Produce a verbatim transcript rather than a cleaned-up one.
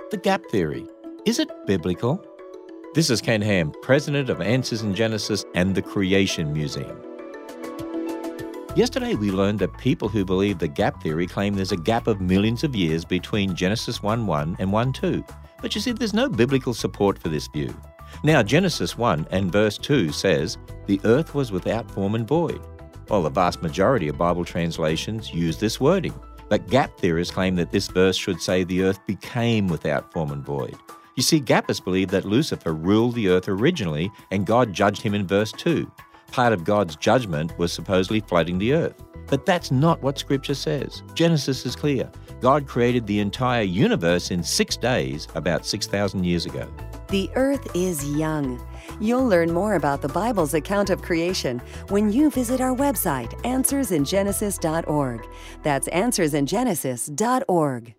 The gap theory. Is it biblical? This is Ken Ham, president of Answers in Genesis and the Creation Museum. Yesterday we learned that people who believe the gap theory claim there's a gap of millions of years between Genesis one one and one two. But you see, there's no biblical support for this view. Now, Genesis one and verse two says, "The earth was without form and void." Well, the vast majority of Bible translations use this wording. But gap theorists claim that this verse should say the earth became without form and void. You see, gapists believe that Lucifer ruled the earth originally and God judged him in verse two. Part of God's judgment was supposedly flooding the earth. But that's not what Scripture says. Genesis is clear. God created the entire universe in six days about six thousand years ago. The earth is young. You'll learn more about the Bible's account of creation when you visit our website, answers in genesis dot org. That's answers in genesis dot org.